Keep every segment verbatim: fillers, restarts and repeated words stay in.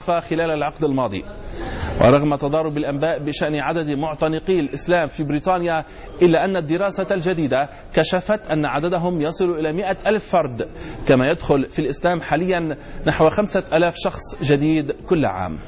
الوقفة خلال العقد الماضي. ورغم تضارب الأنباء بشأن عدد معتنقي الإسلام في بريطانيا، إلا أن الدراسة الجديدة كشفت أن عددهم يصل إلى مئة ألف فرد، كما يدخل في الإسلام حاليا نحو خمسة ألاف شخص جديد كل عام.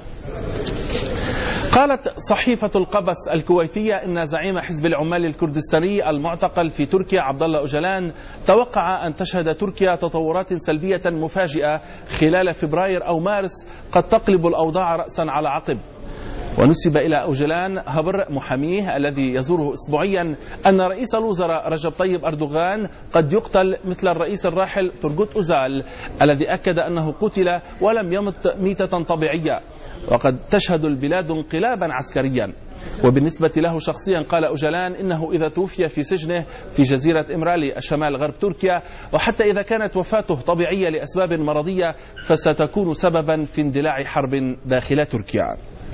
قالت صحيفة القبس الكويتية إن زعيم حزب العمال الكردستاني المعتقل في تركيا عبد الله أوجلان توقع أن تشهد تركيا تطورات سلبية مفاجئة خلال فبراير أو مارس قد تقلب الأوضاع رأسا على عقب. ونسب إلى أوجلان هبر محاميه الذي يزوره أسبوعيا أن رئيس الوزراء رجب طيب أردوغان قد يقتل مثل الرئيس الراحل تورغوت أوزال الذي أكد أنه قتل ولم يمت ميتة طبيعية، وقد تشهد البلاد انقلابا عسكريا. وبالنسبة له شخصيا قال أوجلان إنه إذا توفي في سجنه في جزيرة إمرالي الشمال غرب تركيا، وحتى إذا كانت وفاته طبيعية لأسباب مرضية، فستكون سببا في اندلاع حرب داخل تركيا.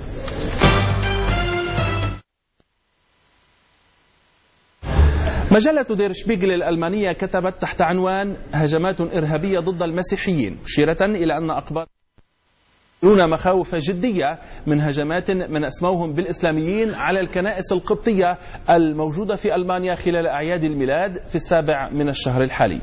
مجلة دير شبيغل الألمانية كتبت تحت عنوان هجمات إرهابية ضد المسيحيين، مشيرة إلى أن أقباط يرون مخاوف جدية من هجمات من أسموهم بالإسلاميين على الكنائس القبطية الموجودة في ألمانيا خلال أعياد الميلاد في السابع من الشهر الحالي.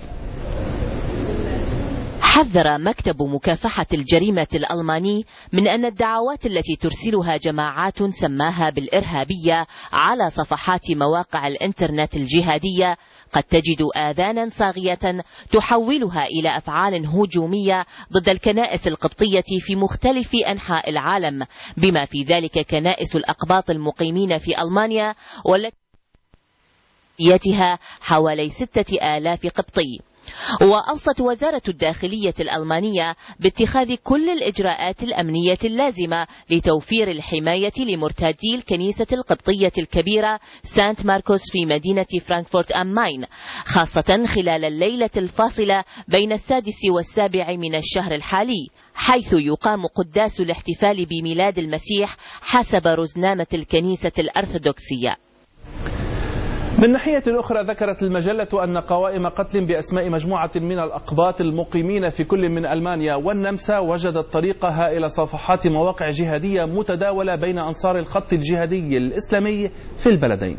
حذر مكتب مكافحة الجريمة الألماني من أن الدعوات التي ترسلها جماعات سماها بالإرهابية على صفحات مواقع الإنترنت الجهادية قد تجد آذانا صاغية تحولها إلى أفعال هجومية ضد الكنائس القبطية في مختلف أنحاء العالم، بما في ذلك كنائس الأقباط المقيمين في ألمانيا والتي حوالي ستة آلاف قبطي. وأوصت وزارة الداخلية الألمانية باتخاذ كل الإجراءات الأمنية اللازمة لتوفير الحماية لمرتادي الكنيسة القبطية الكبيرة سانت ماركوس في مدينة فرانكفورت أم ماين، خاصة خلال الليلة الفاصلة بين السادس والسابع من الشهر الحالي، حيث يقام قداس الاحتفال بميلاد المسيح حسب رزنامة الكنيسة الأرثوذكسية. من ناحية أخرى، ذكرت المجلة أن قوائم قتل بأسماء مجموعة من الأقباط المقيمين في كل من ألمانيا والنمسا وجدت طريقها إلى صفحات مواقع جهادية متداولة بين أنصار الخط الجهادي الإسلامي في البلدين.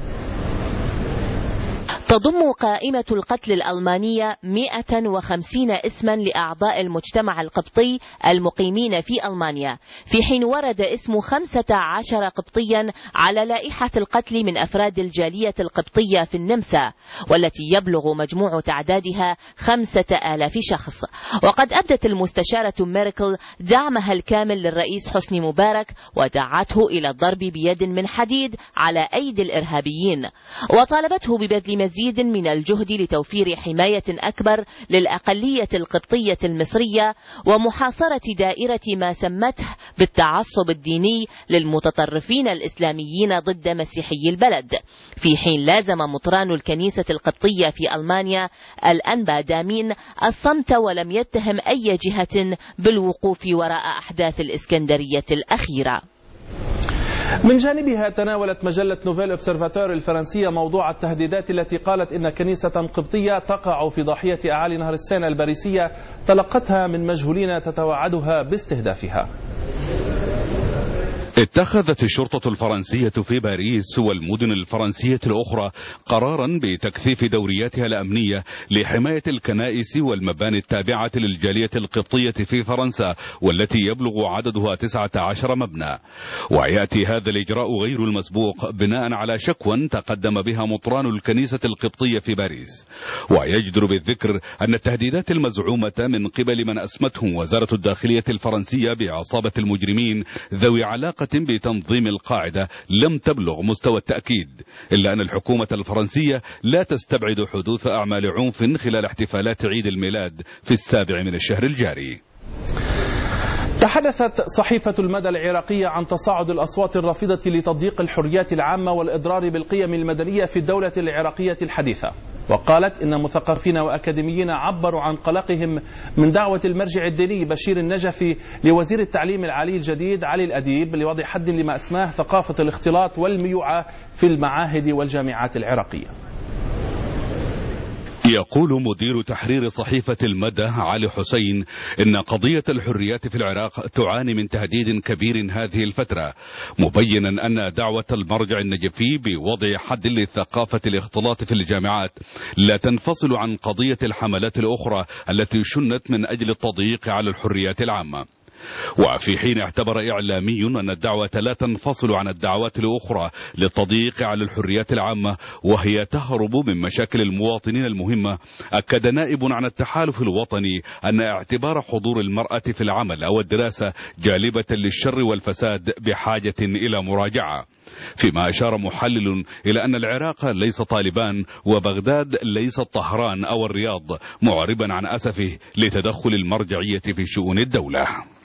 تضم قائمة القتل الألمانية مئة وخمسين اسما لأعضاء المجتمع القبطي المقيمين في ألمانيا، في حين ورد اسم خمسة عشر قبطيا على لائحة القتل من أفراد الجالية القبطية في النمسا، والتي يبلغ مجموع تعدادها خمسة آلاف شخص. وقد أبدت المستشارة ميركل دعمها الكامل للرئيس حسني مبارك ودعته إلى الضرب بيد من حديد على أيدي الإرهابيين، وطالبته ببذل مزيد من الجهد لتوفير حماية أكبر للأقلية القبطية المصرية ومحاصرة دائرة ما سمته بالتعصب الديني للمتطرفين الإسلاميين ضد مسيحي البلد، في حين لازم مطران الكنيسة القبطية في ألمانيا الأنبا دامين الصمت ولم يتهم أي جهة بالوقوف وراء أحداث الإسكندرية الأخيرة. من جانبها، تناولت مجلة نوفيل أوبسرفاتور الفرنسية موضوع التهديدات التي قالت إن كنيسة قبطية تقع في ضاحية أعالي نهر السينا الباريسية تلقتها من مجهولين تتوعدها باستهدافها. اتخذت الشرطة الفرنسية في باريس والمدن الفرنسية الأخرى قرارا بتكثيف دورياتها الأمنية لحماية الكنائس والمباني التابعة للجالية القبطية في فرنسا، والتي يبلغ عددها تسعة عشر مبنى. ويأتي هذا الإجراء غير المسبوق بناء على شكوى تقدم بها مطران الكنيسة القبطية في باريس. ويجدر بالذكر أن التهديدات المزعومة من قبل من أسمتهم وزارة الداخلية الفرنسية بعصابة المجرمين ذوي علاقة بتنظيم القاعدة لم تبلغ مستوى التأكيد، إلا أن الحكومة الفرنسية لا تستبعد حدوث أعمال عنف خلال احتفالات عيد الميلاد في السابع من الشهر الجاري. تحدثت صحيفة المدى العراقية عن تصاعد الأصوات الرافضة لتضييق الحريات العامة والإضرار بالقيم المدنية في الدولة العراقية الحديثة، وقالت إن مثقفين وأكاديميين عبروا عن قلقهم من دعوة المرجع الديني بشير النجفي لوزير التعليم العالي الجديد علي الأديب لوضع حد لما أسماه ثقافة الاختلاط والميوعة في المعاهد والجامعات العراقية. يقول مدير تحرير صحيفة المدى علي حسين إن قضية الحريات في العراق تعاني من تهديد كبير هذه الفترة، مبينا أن دعوة المرجع النجفي بوضع حد لثقافة الاختلاط في الجامعات لا تنفصل عن قضية الحملات الأخرى التي شنت من أجل التضييق على الحريات العامة. وفي حين اعتبر إعلامي أن الدعوة لا تنفصل عن الدعوات الأخرى للتضييق على الحريات العامة وهي تهرب من مشاكل المواطنين المهمة، أكد نائب عن التحالف الوطني أن اعتبار حضور المرأة في العمل أو الدراسة جالبة للشر والفساد بحاجة إلى مراجعة، فيما أشار محلل إلى أن العراق ليس طالبان وبغداد ليست طهران أو الرياض، معربا عن أسفه لتدخل المرجعية في شؤون الدولة.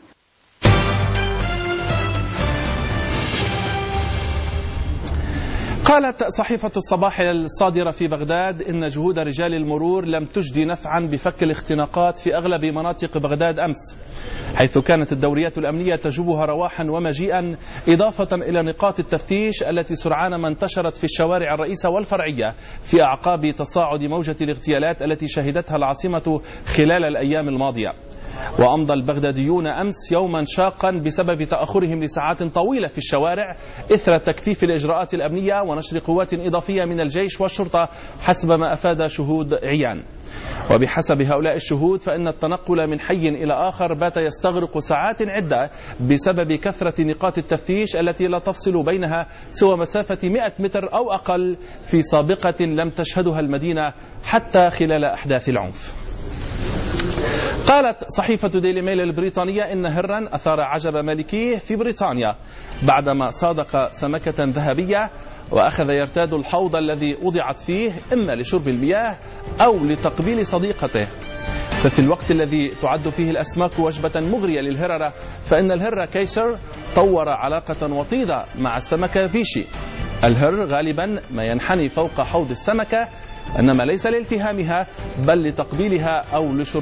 قالت صحيفة الصباح الصادرة في بغداد إن جهود رجال المرور لم تجدي نفعا بفك الاختناقات في أغلب مناطق بغداد أمس، حيث كانت الدوريات الأمنية تجوبها رواحا ومجيئا، إضافة إلى نقاط التفتيش التي سرعان ما انتشرت في الشوارع الرئيسة والفرعية في أعقاب تصاعد موجة الاغتيالات التي شهدتها العاصمة خلال الأيام الماضية. وأمضى البغداديون أمس يوما شاقا بسبب تأخرهم لساعات طويلة في الشوارع إثر تكثيف الإجراءات الأمنية ونشر قوات إضافية من الجيش والشرطة حسب ما أفاد شهود عيان. وبحسب هؤلاء الشهود فإن التنقل من حي إلى آخر بات يستغرق ساعات عدة بسبب كثرة نقاط التفتيش التي لا تفصل بينها سوى مسافة مئة متر أو أقل في سابقة لم تشهدها المدينة حتى خلال أحداث العنف. قالت صحيفة ديلي ميل البريطانية إن هرا أثار عجب مالكيه في بريطانيا بعدما صادق سمكة ذهبية وأخذ يرتاد الحوض الذي وضعت فيه إما لشرب المياه أو لتقبيل صديقته. ففي الوقت الذي تعد فيه الأسماك وجبة مغرية للهررة، فإن الهرة كيسر طور علاقة وطيدة مع السمكة فيشي. الهر غالبا ما ينحني فوق حوض السمكة، إنما ليس لالتهامها بل لتقبيلها أو لشرب